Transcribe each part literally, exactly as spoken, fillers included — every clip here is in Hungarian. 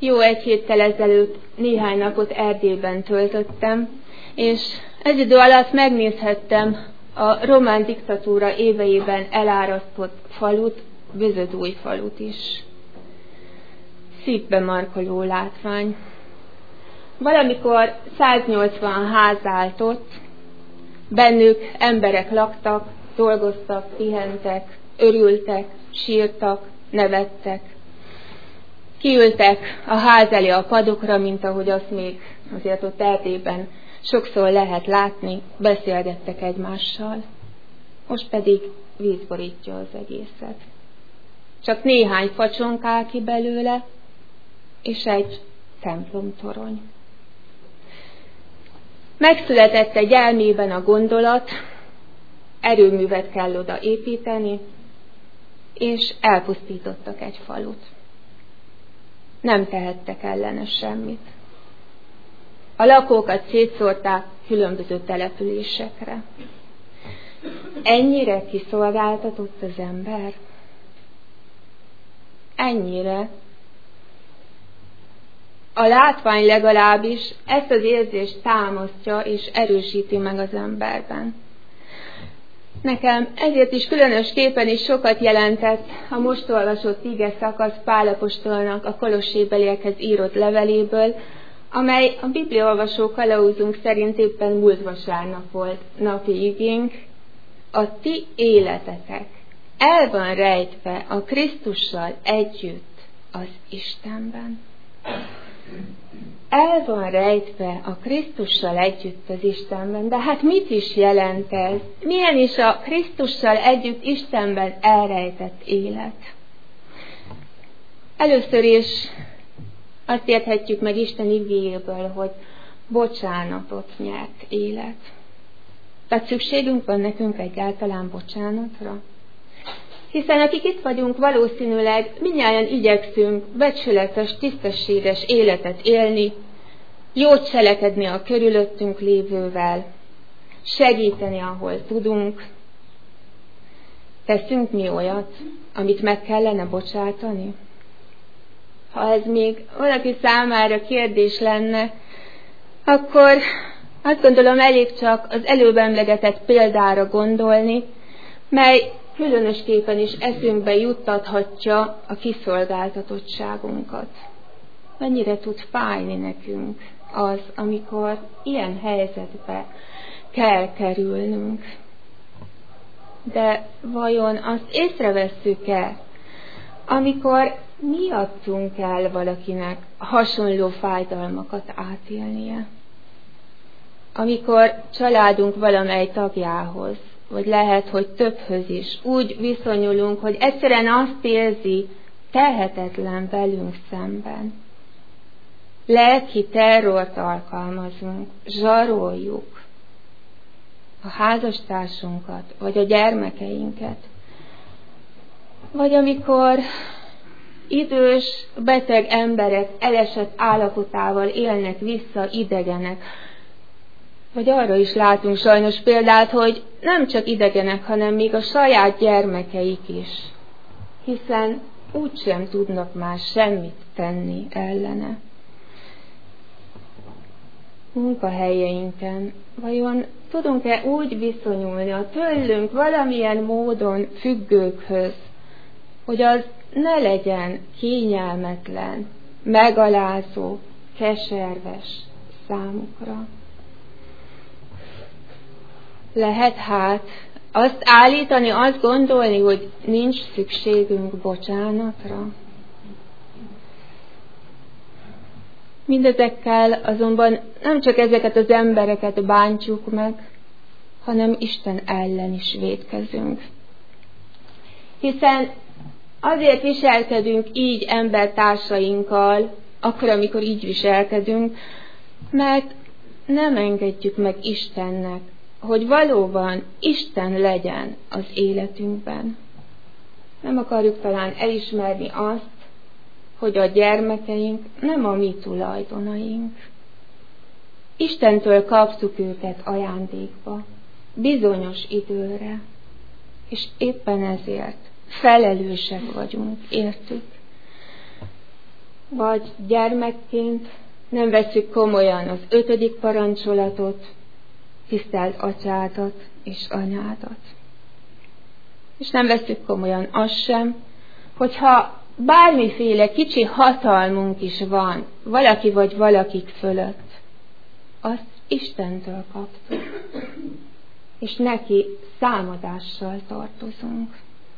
Jó egy héttel ezelőtt néhány napot Erdélyben töltöttem, és ez idő alatt megnézhettem a román diktatúra éveiben elárasztott falut, Bözödújfalut is. Szívbe markoló látvány. Valamikor száznyolcvan ház állt ott, bennük emberek laktak, dolgoztak, pihentek, örültek, sírtak, nevettek. Kiültek a ház elé a padokra, mint ahogy azt még azért ott Erdélyben sokszor lehet látni, beszélgettek egymással. Most pedig víz borítja az egészet. Csak néhány facsonk áll ki belőle, és egy templomtorony. Megszületett egy elmében a gondolat, erőművet kell oda építeni, és elpusztítottak egy falut. Nem tehettek ellene semmit. A lakókat szétszórták különböző településekre. Ennyire kiszolgáltatott az ember? Ennyire. A látvány legalábbis ezt az érzést támasztja és erősíti meg az emberben. Nekem ezért is különösképpen is sokat jelentett a most olvasott ige szakasz Pál apostolnak a kolossébeliekhez írott leveléből, amely a bibliaolvasó kalauzunk szerint éppen múlt vasárnap volt napi igénk. A ti életetek el van rejtve a Krisztussal együtt az Istenben. El van rejtve a Krisztussal együtt az Istenben. De hát mit is jelent ez? Milyen is a Krisztussal együtt Istenben elrejtett élet? Először is azt érthetjük meg Isten igéjéből, hogy bocsánatot nyert élet. Tehát szükségünk van nekünk egyáltalán bocsánatra? Hiszen akik itt vagyunk, valószínűleg mindnyájan igyekszünk becsületes, tisztességes életet élni, jót cselekedni a körülöttünk lévővel, segíteni, ahol tudunk. Teszünk mi olyat, amit meg kellene bocsátani? Ha ez még valaki számára kérdés lenne, akkor azt gondolom elég csak az előbb emlegetett példára gondolni, mely különösképpen is eszünkbe juttathatja a kiszolgáltatottságunkat. Mennyire tud fájni nekünk az, amikor ilyen helyzetbe kell kerülnünk. De vajon azt észrevesszük-e, amikor miattunk kell valakinek hasonló fájdalmakat átélnie? Amikor családunk valamely tagjához, vagy lehet, hogy többhöz is úgy viszonyulunk, hogy egyszerűen azt érzi, tehetetlen velünk szemben. Lelki terrort alkalmazunk, zsaroljuk a házastársunkat, vagy a gyermekeinket. Vagy amikor idős, beteg emberek elesett állapotával élnek vissza idegenek, vagy arra is látunk sajnos példát, hogy nem csak idegenek, hanem még a saját gyermekeik is, hiszen úgysem tudnak már semmit tenni ellene. Munkahelyeinken vajon tudunk-e úgy viszonyulni a tőlünk valamilyen módon függőkhöz, hogy az ne legyen kényelmetlen, megalázó, keserves számukra? Lehet hát azt állítani, azt gondolni, hogy nincs szükségünk bocsánatra? Mindezekkel azonban nem csak ezeket az embereket bántjuk meg, hanem Isten ellen is vétkezünk. Hiszen azért viselkedünk így embertársainkkal, akkor, amikor így viselkedünk, mert nem engedjük meg Istennek, hogy valóban Isten legyen az életünkben. Nem akarjuk talán elismerni azt, hogy a gyermekeink nem a mi tulajdonaink. Istentől kaptuk őket ajándékba, bizonyos időre, és éppen ezért felelősek vagyunk értük. vagy gyermekként nem vesszük komolyan az ötödik parancsolatot, tiszteld atyádat és anyádat. És nem vesszük komolyan azt sem, hogyha bármiféle kicsi hatalmunk is van valaki vagy valakik fölött, azt Istentől kaptuk, és neki számadással tartozunk.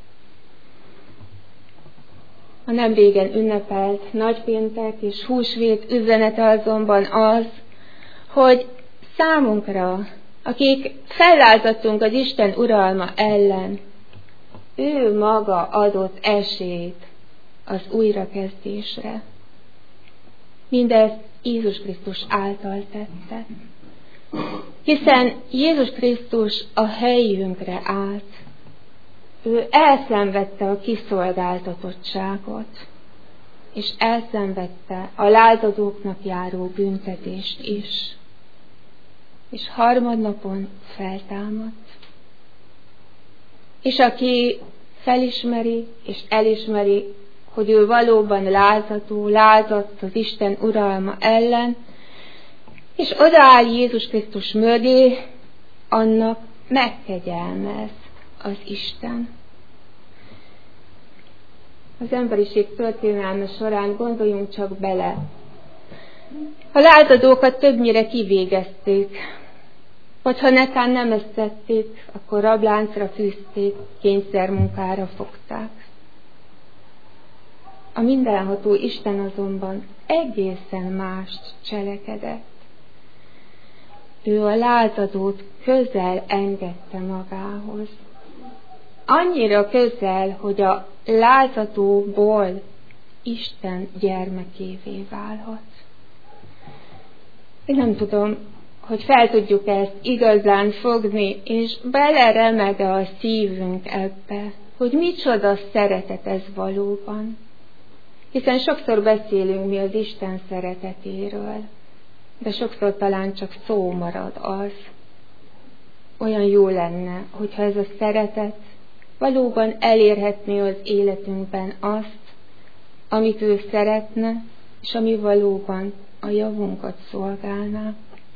A nem régen ünnepelt nagypéntek és húsvét üzenete azonban az, hogy számunkra, akik fellázadtunk az Isten uralma ellen, ő maga adott esélyt az újrakezdésre. Mindezt Jézus Krisztus által tette. Hiszen Jézus Krisztus a helyünkre állt. Ő elszenvedte a kiszolgáltatottságot, és elszenvedte a lázadóknak járó büntetést is. És harmadnapon feltámadt. És aki felismeri és elismeri, hogy ő valóban lázadó, lázadt az Isten uralma ellen, és odaáll Jézus Krisztus mögé, annak megkegyelmez az Isten. Az emberiség történelme során gondoljunk csak bele. A lázadókat többnyire kivégezték, vagy ha netán nem ezt tették, akkor rabláncra fűzték, kényszermunkára fogták. A mindenható Isten azonban egészen mást cselekedett. Ő a lázadót közel engedte magához. Annyira közel, hogy a lázadóból Isten gyermekévé válhat. Én nem tudom, hogy fel tudjuk ezt igazán fogni, és beleremeg-e a szívünk ebbe, hogy micsoda szeretet ez valóban. Hiszen sokszor beszélünk mi az Isten szeretetéről, de sokszor talán csak szó marad az. Olyan jó lenne, hogyha ez a szeretet valóban elérhetné az életünkben azt, amit ő szeretne, és ami valóban a javunkat szolgálná.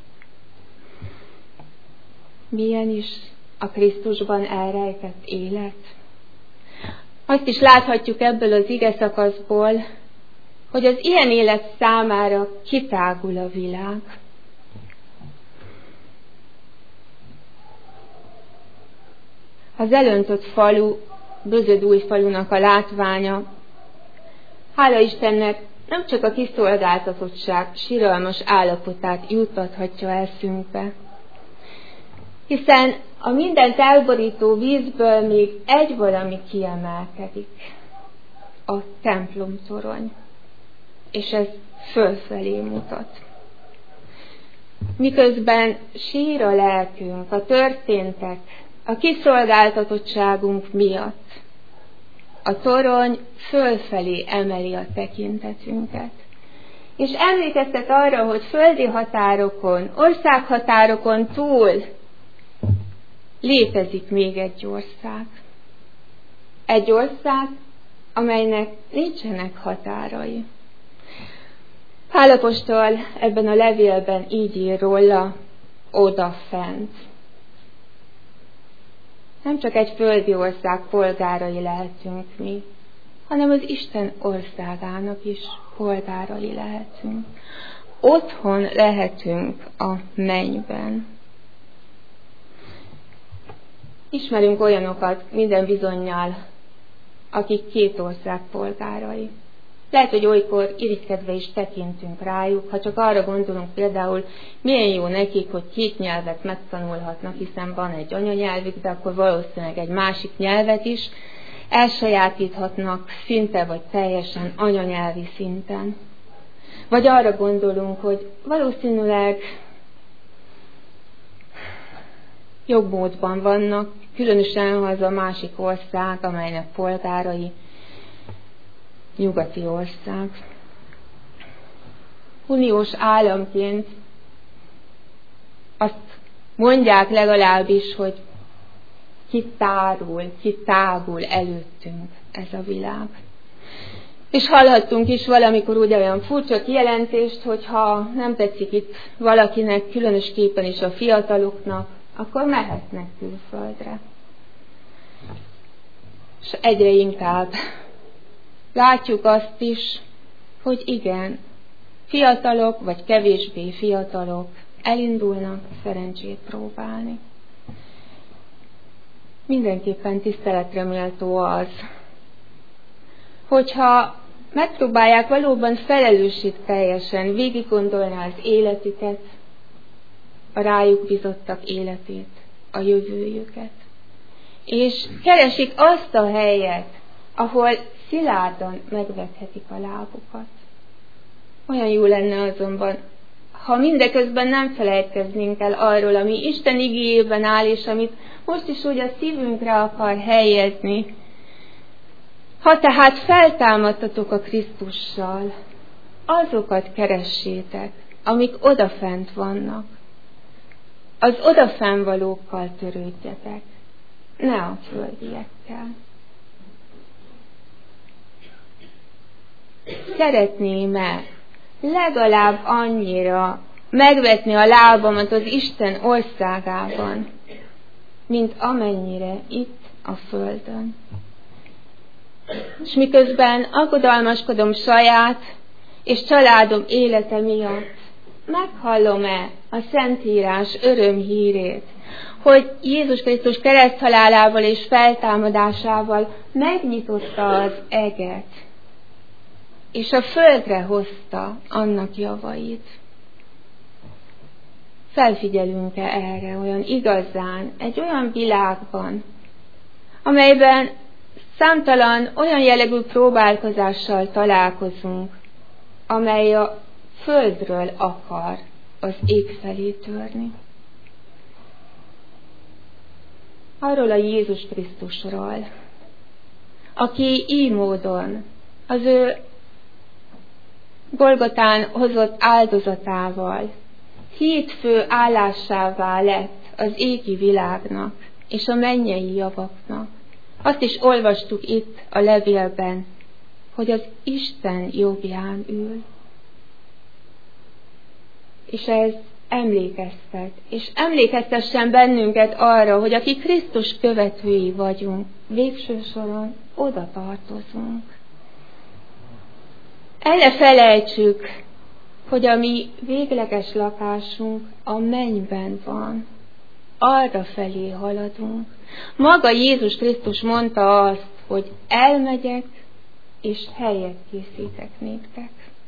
Milyen is a Krisztusban elrejtett élet? Azt is láthatjuk ebből az igeszakaszból, hogy az ilyen élet számára kitágul a világ. Az elöntött falu, Bözödújfalunak a látványa, hála Istennek, nem csak a kiszolgáltatottság siralmas állapotát juttathatja eszünkbe, hiszen a mindent elborító vízből még egy valami kiemelkedik, a templomtorony, és ez fölfelé mutat. Miközben sír a lelkünk a történtek, a kiszolgáltatottságunk miatt, a torony fölfelé emeli a tekintetünket, és emlékeztet arra, hogy földi határokon, országhatárokon túl létezik még egy ország. Egy ország, amelynek nincsenek határai. Pál apostol ebben a levélben így ír róla, odafent. Nem csak egy földi ország polgárai lehetünk mi, hanem az Isten országának is polgárai lehetünk. Otthon lehetünk a mennyben. Ismerünk olyanokat minden bizonnyal, akik két ország polgárai. Lehet, hogy olykor irigykedve is tekintünk rájuk, ha csak arra gondolunk például, milyen jó nekik, hogy két nyelvet megtanulhatnak, hiszen van egy anyanyelvük, de akkor valószínűleg egy másik nyelvet is elsajátíthatnak szinte vagy teljesen anyanyelvi szinten. Vagy arra gondolunk, hogy valószínűleg jobb módban vannak, különösen ha az a másik ország, amelynek polgárai nyugati ország. Uniós államként azt mondják legalábbis, hogy kitárul, kitágul előttünk ez a világ. És hallhattunk is valamikor úgy olyan furcsa kijelentést, hogy ha nem tetszik itt valakinek, különösképpen is a fiataloknak, akkor mehetnek külföldre. És egyre inkább látjuk azt is, hogy igen, fiatalok vagy kevésbé fiatalok elindulnak szerencsét próbálni. Mindenképpen tiszteletre méltó az, hogyha megpróbálják valóban felelősségteljesen végig gondolni az életüket, a rájuk bizottak életét, a jövőjüket, és keresik azt a helyet, ahol szilárdan megvethetik a lábukat. Olyan jó lenne azonban, ha mindeközben nem felejtkeznénk el arról, ami Isten igéjében áll, és amit most is úgy a szívünkre akar helyezni. Ha tehát feltámadtatok a Krisztussal, azokat keressétek, amik odafent vannak. Az odafennvalókkal törődjetek, ne a földiekkel. Szeretném-e legalább annyira megvetni a lábamat az Isten országában, mint amennyire itt a földön. És miközben aggodalmaskodom saját és családom élete miatt, meghallom-e a Szentírás örömhírét, hogy Jézus Krisztus kereszthalálával és feltámadásával megnyitotta az eget, és a földre hozta annak javait. Felfigyelünk-e erre olyan igazán, egy olyan világban, amelyben számtalan olyan jellegű próbálkozással találkozunk, amely a földről akar az ég felé törni. Arról a Jézus Krisztusról, aki így módon az ő Golgotán hozott áldozatával hétfő állásává lett az égi világnak és a mennyei javaknak. Azt is olvastuk itt a levélben, hogy az Isten jobbján ül. És ez emlékeztet, és emlékeztessen bennünket arra, hogy akik Krisztus követői vagyunk, végső soron oda tartozunk. El ne felejtsük, hogy a mi végleges lakásunk a mennyben van. Arra felé haladunk. Maga Jézus Krisztus mondta azt, hogy elmegyek, és helyet készítek néktek.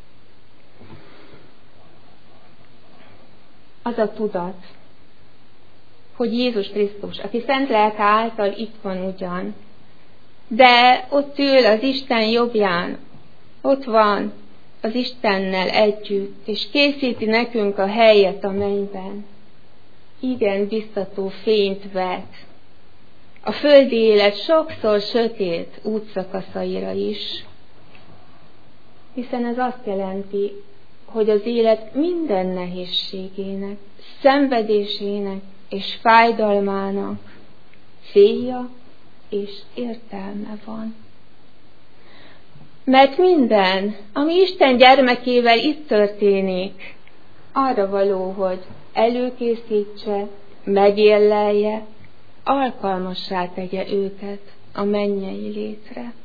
Az a tudat, hogy Jézus Krisztus, aki szent lelke által itt van ugyan, de ott ül az Isten jobbján, ott van az Istennel együtt, és készíti nekünk a helyet a mennyben. Igen, biztató fényt vet a földi élet sokszor sötét útszakaszaira is, hiszen ez azt jelenti, hogy az élet minden nehézségének, szenvedésének és fájdalmának célja és értelme van. Mert minden, ami Isten gyermekével itt történik, arra való, hogy előkészítse, megérlelje, alkalmassá tegye őket a mennyei létre.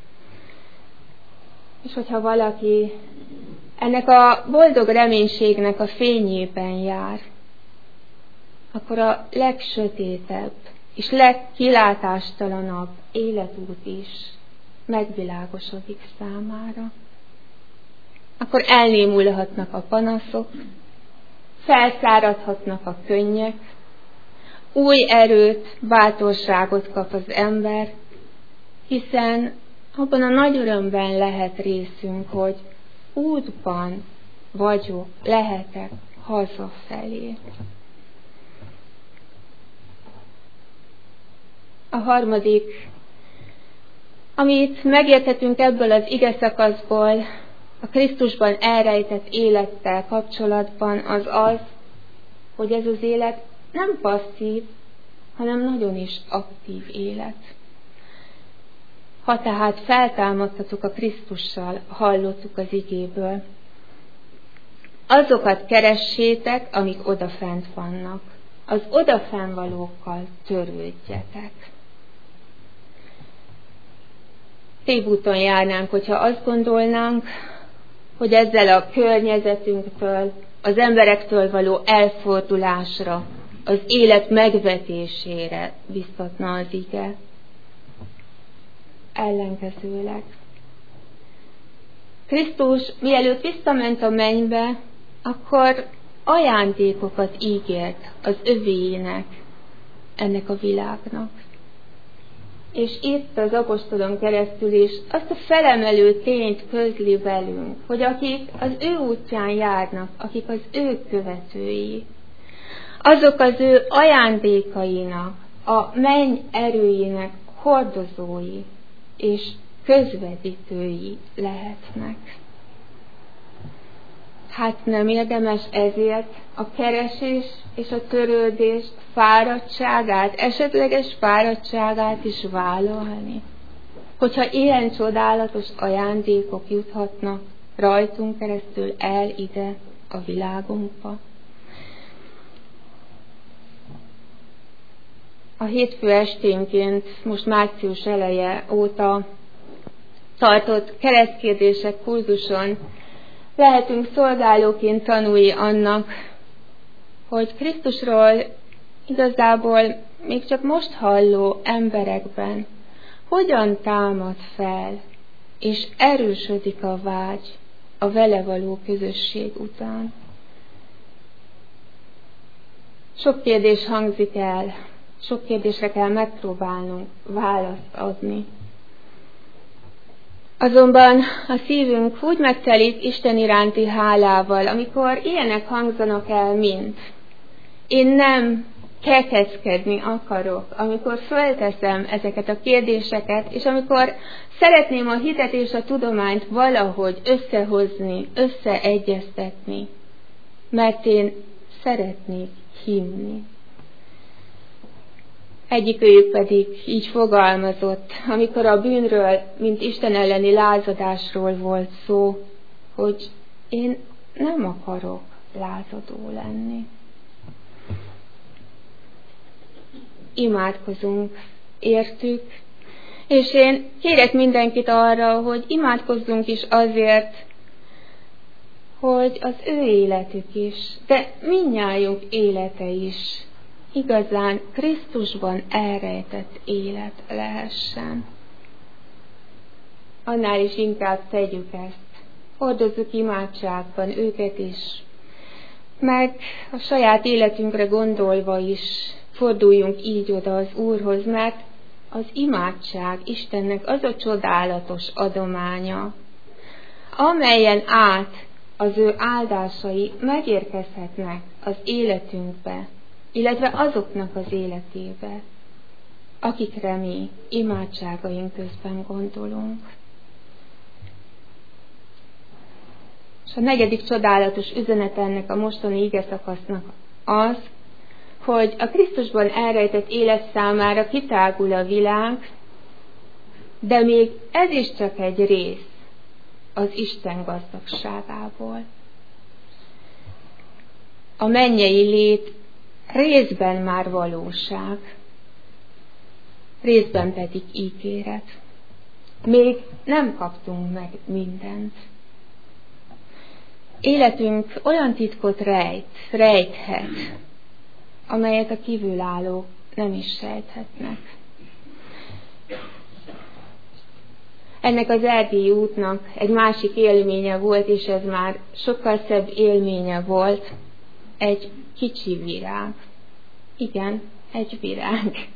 És hogyha valaki ennek a boldog reménységnek a fényében jár, akkor a legsötétebb és legkilátástalanabb életút is megvilágosodik számára. Akkor elnémulhatnak a panaszok, felszáradhatnak a könnyek, új erőt, bátorságot kap az ember, hiszen abban a nagy örömben lehet részünk, hogy útban vagyok, lehetek hazafelé. A harmadik, amit megérthetünk ebből az ige szakaszból, a Krisztusban elrejtett élettel kapcsolatban, az az, hogy ez az élet nem passzív, hanem nagyon is aktív élet. Ha tehát feltámadtatok a Krisztussal, hallottuk az igéből, azokat keressétek, amik odafent vannak. Az odafennvalókkal törődjetek. Tévúton járnánk, hogyha azt gondolnánk, hogy ezzel a környezetünktől, az emberektől való elfordulásra, az élet megvetésére biztatna az ige. Ellenkezőleg. Krisztus mielőtt visszament a mennybe, akkor ajándékokat ígért az övéinek, ennek a világnak. És itt az apostolon keresztül is azt a felemelő tényt közli velünk, hogy akik az ő útján járnak, akik az ő követői, azok az ő ajándékainak, a menny erőinek hordozói és közvetítői lehetnek. Hát nem érdemes ezért a keresés és a törődés fáradtságát, esetleges fáradtságát is vállalni. Hogyha ilyen csodálatos ajándékok juthatnak rajtunk keresztül el ide a világunkba. A hétfő esténként, most március eleje óta tartott keresztkérdések kurzuson lehetünk szolgálóként tanulni annak, hogy Krisztusról igazából még csak most halló emberekben hogyan támad fel, és erősödik a vágy a vele való közösség után. Sok kérdés hangzik el, sok kérdésre kell megpróbálnunk választ adni. Azonban a szívünk úgy megtelik Isten iránti hálával, amikor ilyenek hangzanak el, mint én nem kekeckedni akarok, amikor fölteszem ezeket a kérdéseket, és amikor szeretném a hitet és a tudományt valahogy összehozni, összeegyeztetni, mert én szeretnék hinni. Egyikőjük pedig így fogalmazott, amikor a bűnről, mint Isten elleni lázadásról volt szó, hogy én nem akarok lázadó lenni. Imádkozunk értük, és én kérek mindenkit arra, hogy imádkozzunk is azért, hogy az ő életük is, de mindnyájunk élete is igazán Krisztusban elrejtett élet lehessen. Annál is inkább tegyük ezt. Hordozzuk imádságban őket is, meg a saját életünkre gondolva is forduljunk így oda az Úrhoz, mert az imádság Istennek az a csodálatos adománya, amelyen át az ő áldásai megérkezhetnek az életünkbe, illetve azoknak az életébe, akikre mi imádságaink közben gondolunk. És a negyedik csodálatos üzenet ennek a mostani igeszakasznak az, hogy a Krisztusban elrejtett élet számára kitágul a világ, de még ez is csak egy rész az Isten gazdagságából. A mennyei lét részben már valóság, részben pedig ígéret. Még nem kaptunk meg mindent. Életünk olyan titkot rejt, rejthet, amelyet a kívülállók nem is sejthetnek. Ennek az erdélyi útnak egy másik élménye volt, és ez már sokkal szebb élménye volt, egy kicsi virág. Igen, egy virág.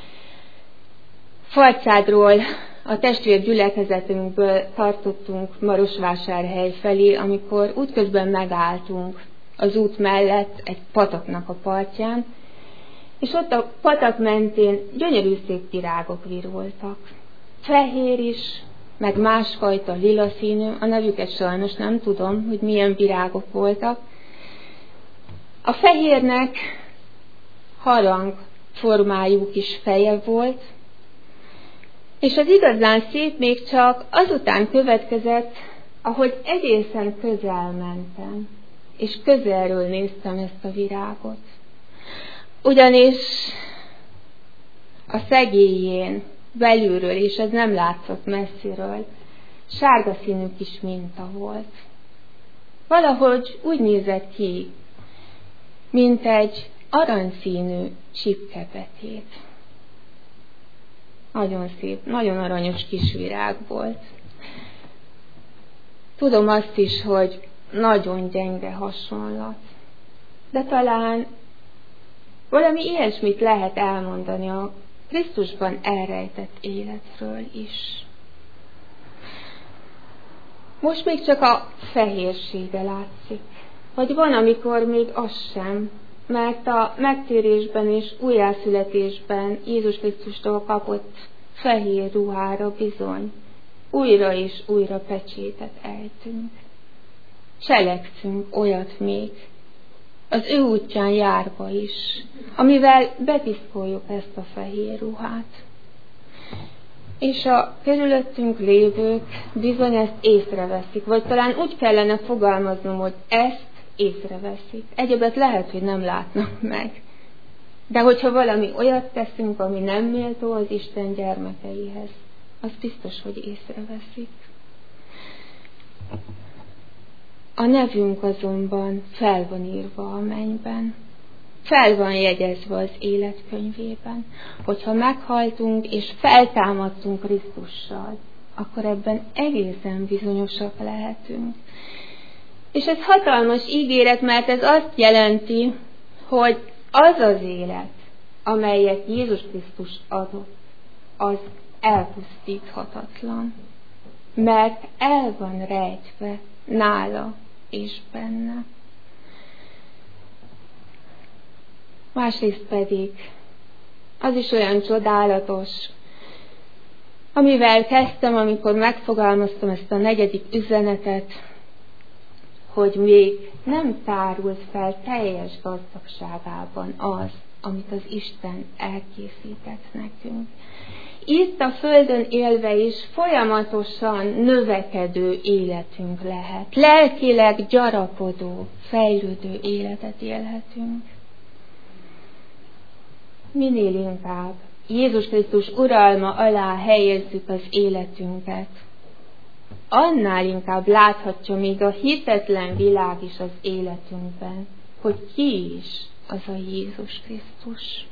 Farcádról, a testvér gyülekezetünkből tartottunk Marosvásárhely felé, amikor útközben megálltunk az út mellett egy pataknak a partján, és ott a patak mentén gyönyörű szép virágok virultak. Fehér is, meg másfajta lila színű, a nevüket sajnos nem tudom, hogy milyen virágok voltak. A fehérnek harang formájú kis feje volt, És az igazán szép még csak azután következett, ahogy egészen közel mentem, és közelről néztem ezt a virágot. Ugyanis a szegélyén belülről, és ez nem látszott messziről, sárga színű kis minta volt. Valahogy úgy nézett ki, mint egy aranyszínű csipkepetét. Nagyon szép, nagyon aranyos kis virág volt. Tudom azt is, hogy nagyon gyenge hasonlat, de talán valami ilyesmit lehet elmondani a Krisztusban elrejtett életről is. Most még csak a fehérsége látszik, vagy van, amikor még az sem, mert a megtérésben és újjászületésben Jézus Krisztustól kapott fehér ruhára bizony újra és újra pecsétet ejtünk. Cselekszünk olyat még, az ő útján járva is, amivel bepiszkoljuk ezt a fehér ruhát. És a körülöttünk lévők bizony ezt észreveszik, vagy talán úgy kellene fogalmaznom, hogy ezt észreveszik. Egyebet lehet, hogy nem látnak meg. De hogyha valami olyat teszünk, ami nem méltó az Isten gyermekeihez, az biztos, hogy észreveszik. A nevünk azonban fel van írva a mennyben. Fel van jegyezve az életkönyvében, hogyha meghaltunk és feltámadtunk Krisztussal, akkor ebben egészen bizonyosak lehetünk. És ez hatalmas ígéret, mert ez azt jelenti, hogy az az élet, amelyet Jézus Krisztus adott, az elpusztíthatatlan, mert el van rejtve nála és benne. Másrészt pedig az is olyan csodálatos, amivel kezdtem, amikor megfogalmaztam ezt a negyedik üzenetet, hogy még nem tárult fel teljes gazdagságában az, amit az Isten elkészített nekünk. Itt a földön élve is folyamatosan növekedő életünk lehet. Lelkileg gyarapodó, fejlődő életet élhetünk. Minél inkább Jézus Krisztus uralma alá helyezzük az életünket, annál inkább láthatja még a hitetlen világ is az életünkben, hogy ki is az a Jézus Krisztus.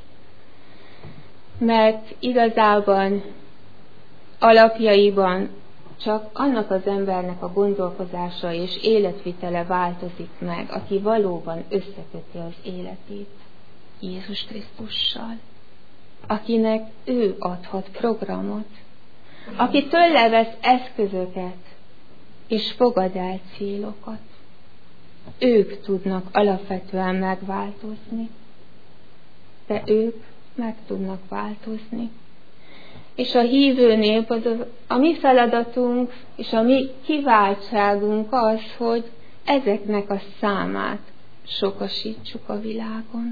Mert igazában alapjaiban csak annak az embernek a gondolkozása és életvitele változik meg, aki valóban összeköti az életét Jézus Krisztussal, akinek ő adhat programot, aki tőle vesz eszközöket és fogad el célokat. Ők tudnak alapvetően megváltozni, de ők meg tudnak változni. És a hívő nép, az a mi feladatunk és a mi kiváltságunk az, hogy ezeknek a számát sokasítsuk a világon.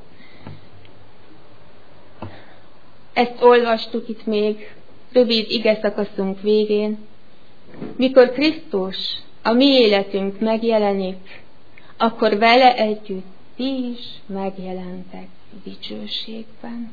Ezt olvastuk itt még rövid igeszakaszunk végén. Mikor Krisztus a mi életünk megjelenik, akkor vele együtt ti is megjelentek dicsőségben.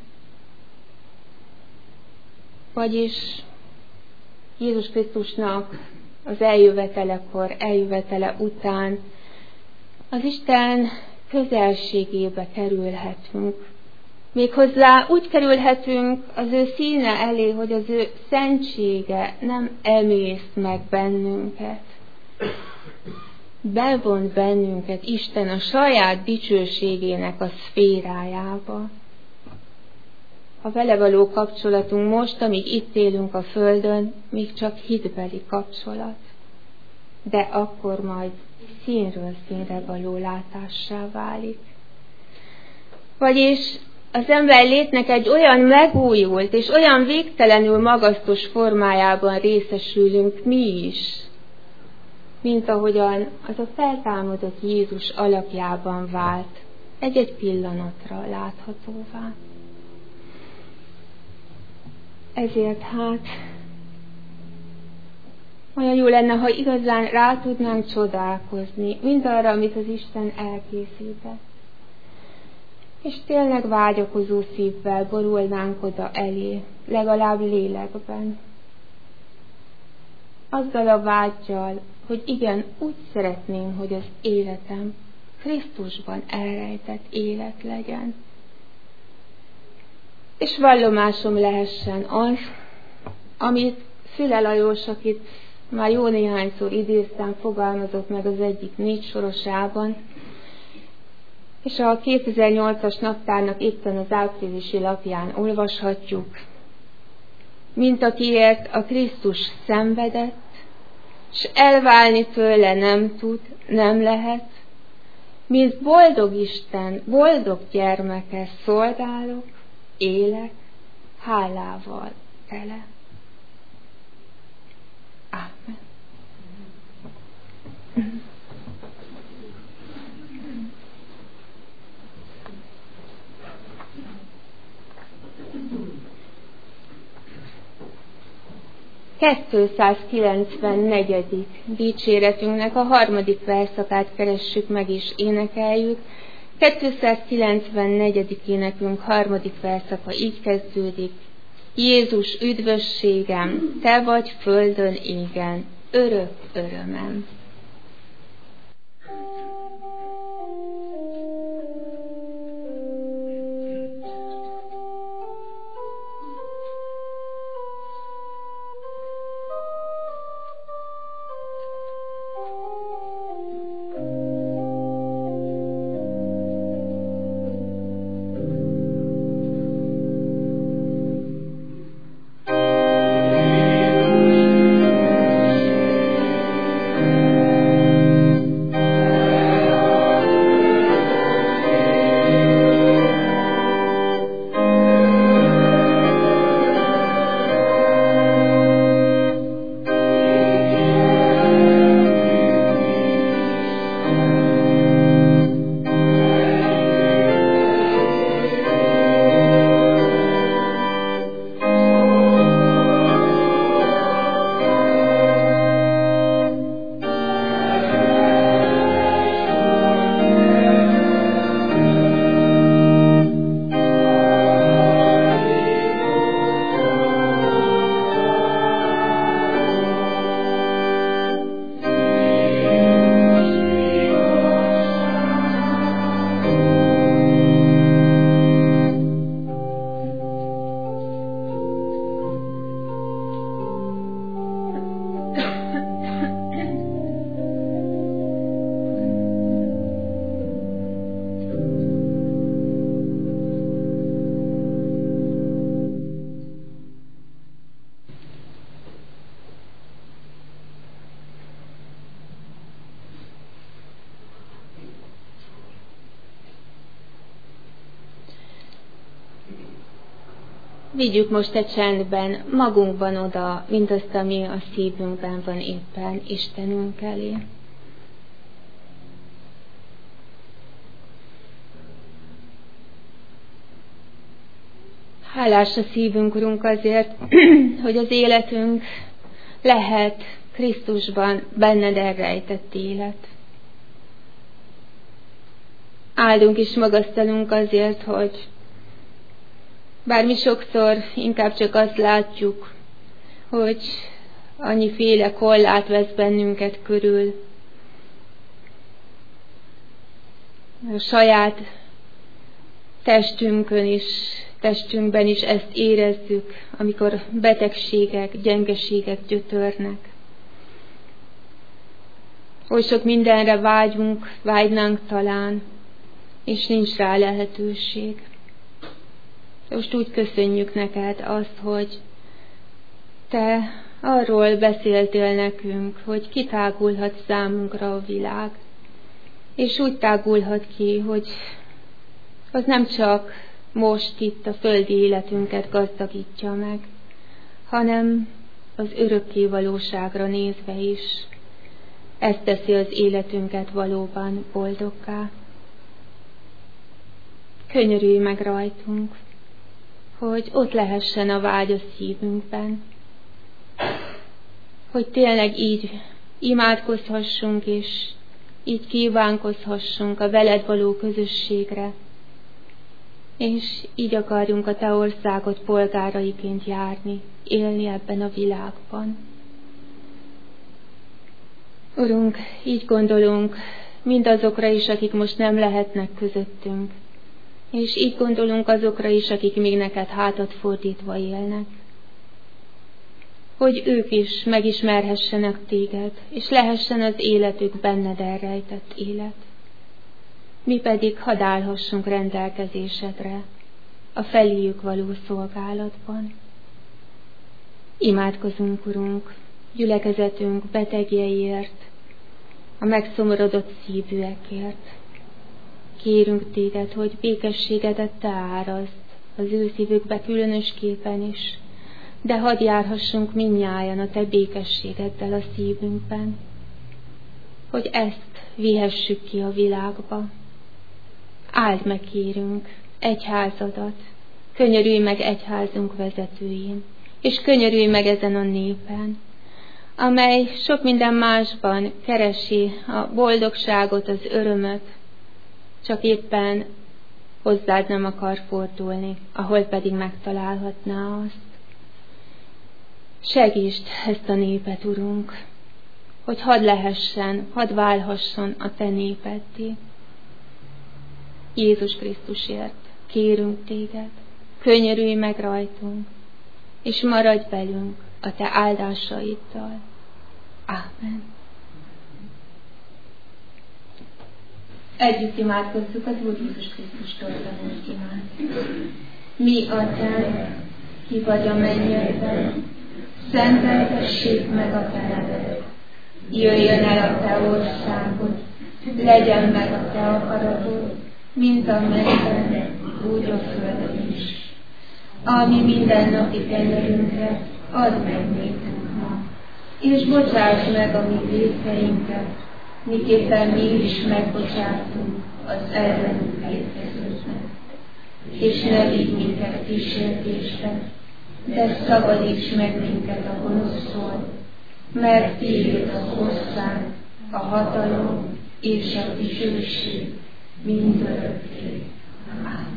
Vagyis Jézus Krisztusnak az eljövetelekor, eljövetele után az Isten közelségébe kerülhetünk. Méghozzá úgy kerülhetünk az ő színe elé, hogy az ő szentsége nem emészt meg bennünket. Bevon bennünket Isten a saját dicsőségének a szférájába. A vele való kapcsolatunk most, amíg itt élünk a földön, még csak hitbeli kapcsolat. De akkor majd színről színre való látássá válik. Vagyis az ember létnek egy olyan megújult és olyan végtelenül magasztos formájában részesülünk mi is, mint ahogyan az a feltámadott Jézus alakjában vált, egy-egy pillanatra láthatóvá. Ezért hát olyan jó lenne, ha igazán rá tudnánk csodálkozni mindarra, amit az Isten elkészített. És tényleg vágyakozó szívvel borulnánk oda elé, legalább lélekben. Azzal a vággyal, hogy igen, úgy szeretném, hogy az életem Krisztusban elrejtett élet legyen. És vallomásom lehessen az, amit Füle Lajos, akit már jó néhányszor idéztem, fogalmazott meg az egyik négy sorosában, és a kétezer-nyolcas naptárnak éppen az áprilisi lapján olvashatjuk, mint akiért a Krisztus szenvedett, s elválni tőle nem tud, nem lehet, mint boldog Isten, boldog gyermeke szolgálok, élek, hálával tele. Ámen. kétszázkilencvennegyedik dicséretünknek a harmadik verszakát keressük meg és énekeljük. kétszázkilencvennegyedik énekünk harmadik verszaka így kezdődik. Jézus üdvösségem, te vagy földön égen, örök örömem. Vigyük most egy csendben magunkban oda mindazt, ami a szívünkben van éppen Istenünk elé. Hálás a szívünk, Urunk, azért, hogy az életünk lehet Krisztusban benned elrejtett élet. Áldunk és magasztalunk azért, hogy bár mi sokszor inkább csak azt látjuk, hogy annyiféle korlát vesz bennünket körül, a saját testünkön is, testünkben is ezt érezzük, amikor betegségek, gyengeségek gyötörnek. Oly sok mindenre vágyunk, vágynánk talán, és nincs rá lehetőség. Most úgy köszönjük neked azt, hogy te arról beszéltél nekünk, hogy kitágulhat számunkra a világ, és úgy tágulhat ki, hogy az nem csak most itt a földi életünket gazdagítja meg, hanem az örökké valóságra nézve is. Ez teszi az életünket valóban boldoggá. Könyörülj meg rajtunk, hogy ott lehessen a vágy a szívünkben, hogy tényleg így imádkozhassunk, és így kívánkozhassunk a veled való közösségre, és így akarjunk a te országod polgáraiként járni, élni ebben a világban. Urunk, így gondolunk mindazokra is, akik most nem lehetnek közöttünk, és így gondolunk azokra is, akik még neked hátat fordítva élnek, hogy ők is megismerhessenek téged, és lehessen az életük benned elrejtett élet. Mi pedig hadd állhassunk rendelkezésedre a feléjük való szolgálatban. Imádkozunk, Urunk, gyülekezetünk betegjeiért, a megszomorodott szívűekért. Kérünk téged, hogy békességedet te árazd az ő szívükbe különösképpen is, de hadd járhassunk mindnyájan a te békességeddel a szívünkben, hogy ezt vihessük ki a világba. Áld meg, kérünk, egyházadat, könyörülj meg egyházunk vezetőjén, és könyörülj meg ezen a népen, amely sok minden másban keresi a boldogságot, az örömöt, csak éppen hozzád nem akar fordulni, ahol pedig megtalálhatná azt. Segítsd ezt a népet, Urunk, hogy hadd lehessen, hadd válhasson a te népeddé. Jézus Krisztusért kérünk téged, könyörülj meg rajtunk, és maradj velünk a te áldásaiddal. Ámen. Együtt imádkozzuk az Úr Jézus Krisztustól tanult imát. Mi, Atyánk, ki vagy a mennyekben, szenteltessék meg a te neved. Jöjjön el a te országod, legyen meg a te akaratod, mint a mennyben, úgy a földön is. Ami mindennapi kenyerünket add meg nékünk ma, és bocsáss meg a mi vétkeinket, miképpen mi is megbocsátunk az ellenünk vétkezőknek. És ne vigy minket kísértésbe, de szabadíts meg minket a gonosztól, mert tiéd az ország, a hatalom és a dicsőség mindörökké. Ámen.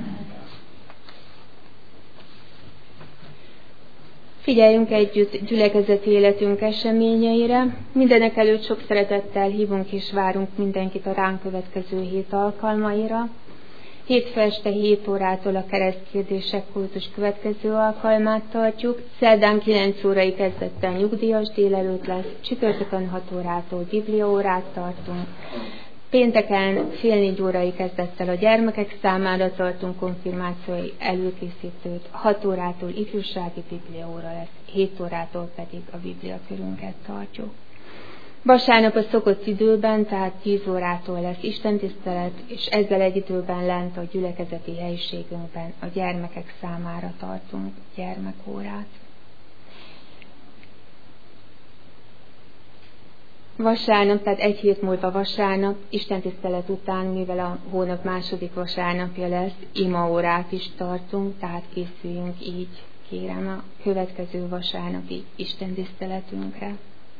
Figyeljünk együtt gyülekezeti életünk eseményeire. Mindenek előtt sok szeretettel hívunk és várunk mindenkit a ránk következő hét alkalmaira. Hétfő este hét órától a keresztkérdések kurzus következő alkalmát tartjuk. Szerdán kilenc órai kezdettel nyugdíjas délelőtt lesz, csütörtökön hat órától bibliaórát tartunk. Pénteken fél négy órai kezdettel a gyermekek számára tartunk konfirmációi előkészítőt, hat órától ifjúsági bibliaóra lesz, hét órától pedig a bibliakörünket tartjuk. Vasárnap a szokott időben, tehát tíz órától lesz istentisztelet, és ezzel egy időben lent a gyülekezeti helyiségünkben a gyermekek számára tartunk gyermekórát. Vasárnap, tehát egy hét múlva vasárnap, istentisztelet után, mivel a hónap második vasárnapja lesz, imaórát is tartunk, tehát készüljünk így, kérem, a következő vasárnapi istentiszteletünkre.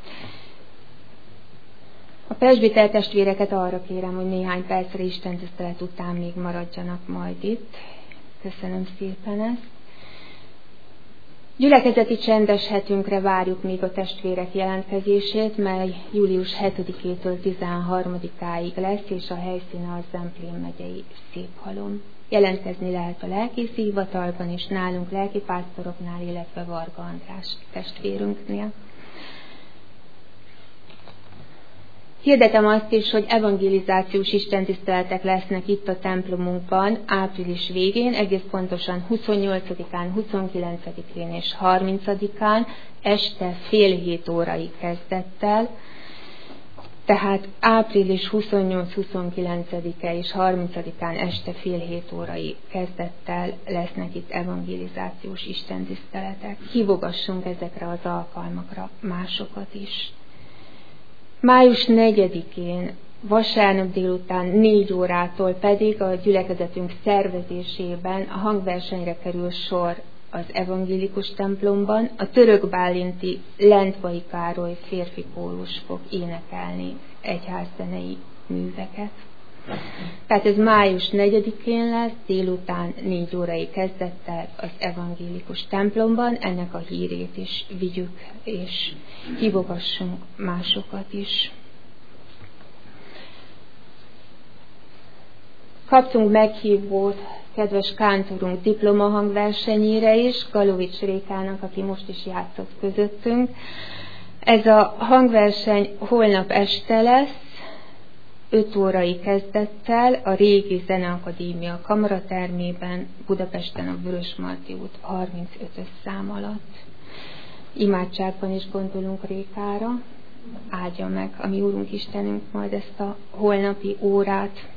A presbiter testvéreket arra kérem, hogy néhány percre istentisztelet után még maradjanak majd itt. Köszönöm szépen ezt. Gyülekezeti csendes hetünkre várjuk még a testvérek jelentkezését, mely július hetedikétől tizenharmadikáig lesz, és a helyszíne a Zemplén megyei Széphalom. Jelentkezni lehet a lelkészi hivatalban és nálunk lelkipásztoroknál, illetve Varga András testvérünknél. Hirdetem azt is, hogy evangelizációs istentiszteletek lesznek itt a templomunkban április végén, egész pontosan huszonnyolcadikán, huszonkilencedikén és harmincadikán este fél hét órai kezdettel. Tehát április huszonnyolc, huszonkilencedike és harmincadikán este fél hét órai kezdettel lesznek itt evangelizációs istentiszteletek. Hívogassunk ezekre az alkalmakra másokat is. május negyedikén, vasárnap délután négy órától pedig a gyülekezetünk szervezésében a hangversenyre kerül sor az evangélikus templomban, a török bálinti Lendvai Károly férfi kórus fog énekelni egyházzenei műveket. Tehát ez május negyedikén lesz, délután négy órai kezdettel az evangélikus templomban. Ennek a hírét is vigyük, és hívogassunk másokat is. Kaptunk meghívót kedves kántorunk diplomahangversenyére is, Galovics Rékának, aki most is játszott közöttünk. Ez a hangverseny holnap este lesz, öt órai kezdettel a régi Zeneakadémia kamaratermében, Budapesten a Vörösmarty út harmincötös szám alatt. Imádságban is gondolunk Rékára, áldja meg a mi Úrunk Istenünk majd ezt a holnapi órát.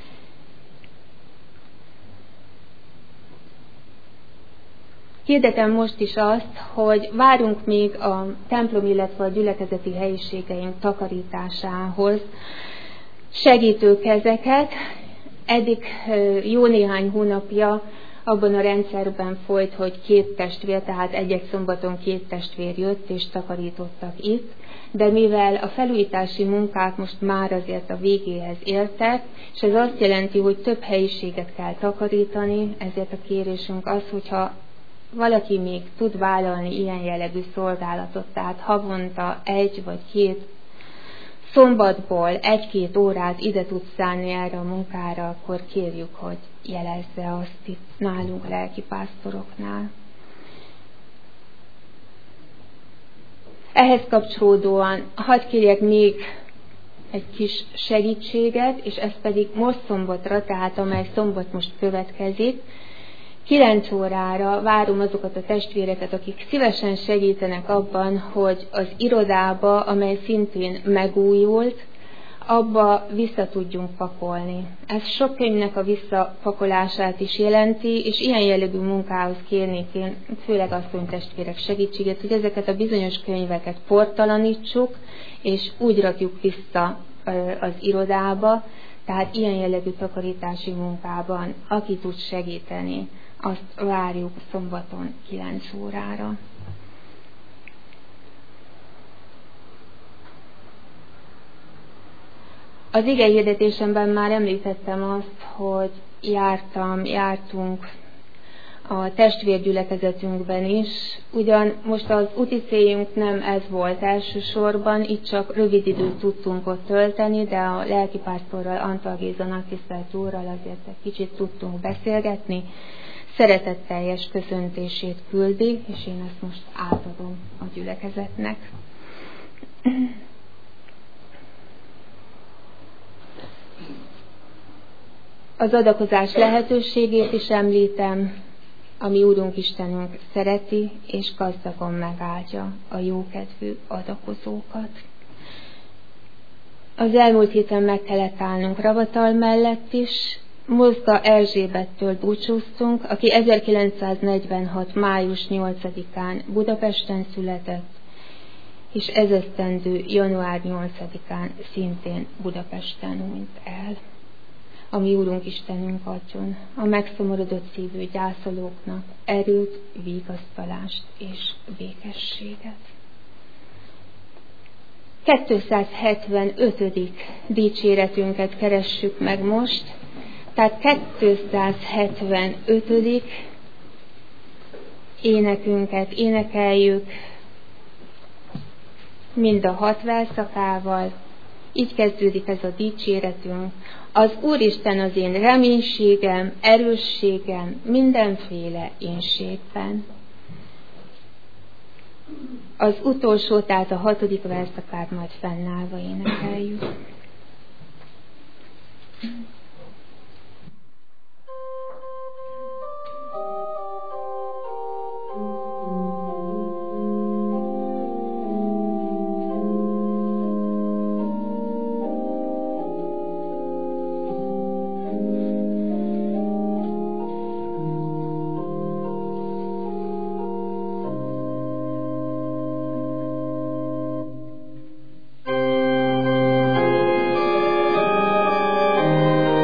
Hirdetem most is azt, hogy várunk még a templom, illetve a gyülekezeti helyiségeink takarításához segítőkezeket. Eddig jó néhány hónapja abban a rendszerben folyt, hogy két testvér, tehát egy-egy szombaton két testvér jött és takarítottak itt, de mivel a felújítási munkák most már azért a végéhez értek, és ez azt jelenti, hogy több helyiséget kell takarítani, ezért a kérésünk az, hogyha valaki még tud vállalni ilyen jellegű szolgálatot, tehát havonta egy vagy két szombatból egy-két órát ide tud szállni erre a munkára, akkor kérjük, hogy jelezze azt itt nálunk lelkipásztoroknál. Ehhez kapcsolódóan hadd kérjek még egy kis segítséget, és ez pedig most szombatra, tehát amely szombat most következik, kilenc órára várom azokat a testvéreket, akik szívesen segítenek abban, hogy az irodába, amely szintén megújult, abba vissza tudjunk pakolni. Ez sok könyvnek a visszapakolását is jelenti, és ilyen jellegű munkához kérnék én, főleg asszonytestvérek segítséget, hogy ezeket a bizonyos könyveket portalanítsuk, és úgy rakjuk vissza az irodába, tehát ilyen jellegű takarítási munkában, aki tud segíteni, azt várjuk szombaton kilenc órára. Az igehirdetésemben már említettem azt, hogy jártam, jártunk a testvérgyülekezetünkben is. Ugyan most az úti céljunk nem ez volt elsősorban, itt csak rövid időt tudtunk ott tölteni, de a lelkipásztorral, Antal Géza nagytisztelt úrral azért egy kicsit tudtunk beszélgetni. Szeretetteljes köszöntését küldi, és én ezt most átadom a gyülekezetnek. Az adakozás lehetőségét is említem, ami Úrunk Istenünk szereti, és gazdagon megáldja a jókedvű adakozókat. Az elmúlt héten meg kellett állnunk Ravatal mellett is. Mozga Erzsébettől búcsúztunk, aki ezerkilencszáznegyvenhat. május nyolcadikán Budapesten született, és ez esztendő január nyolcadikán szintén Budapesten hunyt el. A mi Úrunk Istenünk adjon a megszomorodott szívű gyászolóknak erőt, vigasztalást és békességet. kétszázhetvenötödik dicséretünket keressük meg most, tehát kétszázhetvenötödik énekünket énekeljük mind a hat verszakával. Így kezdődik ez a dicséretünk. Az Úristen az én reménységem, erősségem mindenféle énségben. Az utolsó, tehát a hatodik verszakát majd fennállva énekeljük. Thank you.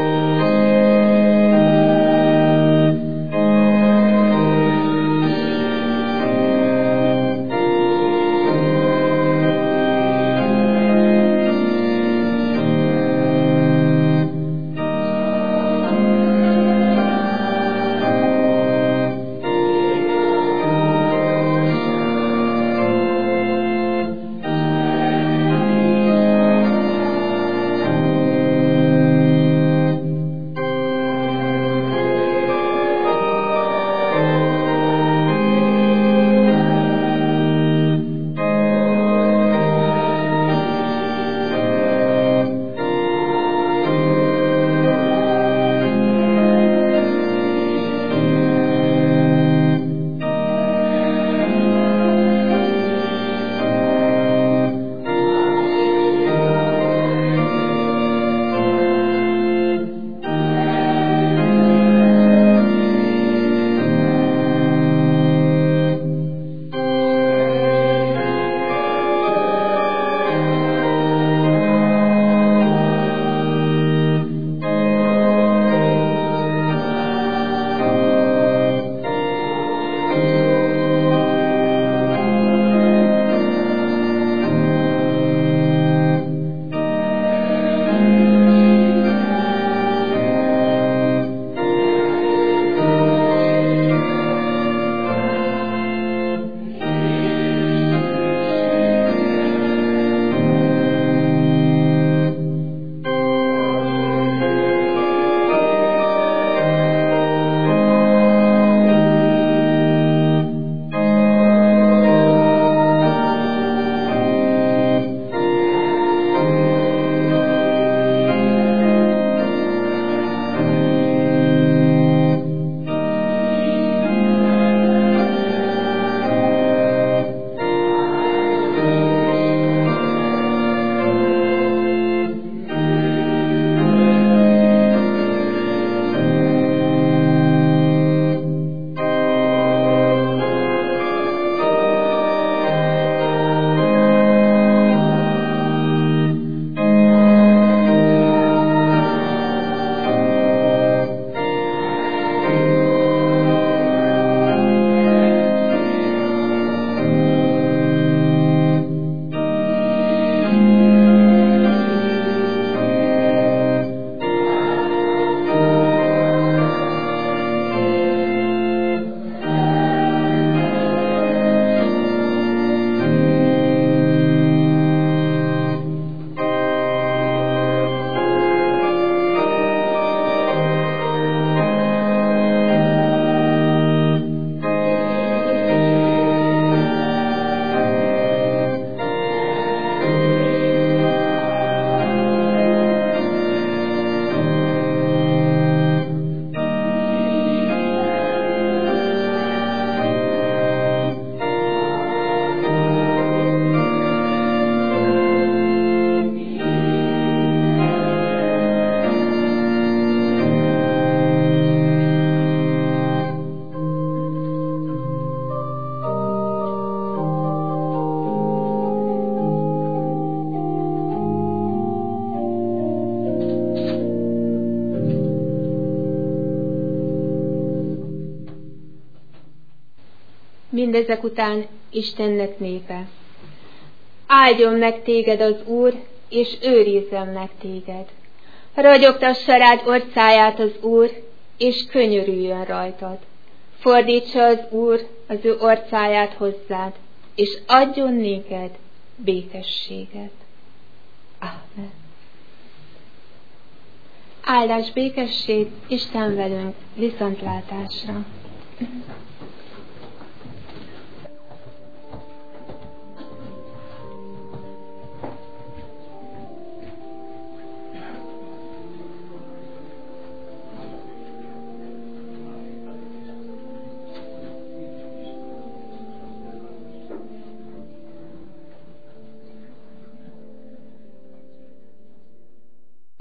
Mindezek után Istennek népe. Áldjon meg téged az Úr, és őrizzen meg téged. Ragyogtassa rád orcáját az Úr, és könyörüljön rajtad. Fordítsa az Úr az ő orcáját hozzád, és adjon néked békességet. Ámen. Áldás, békesség, Isten velünk, viszontlátásra.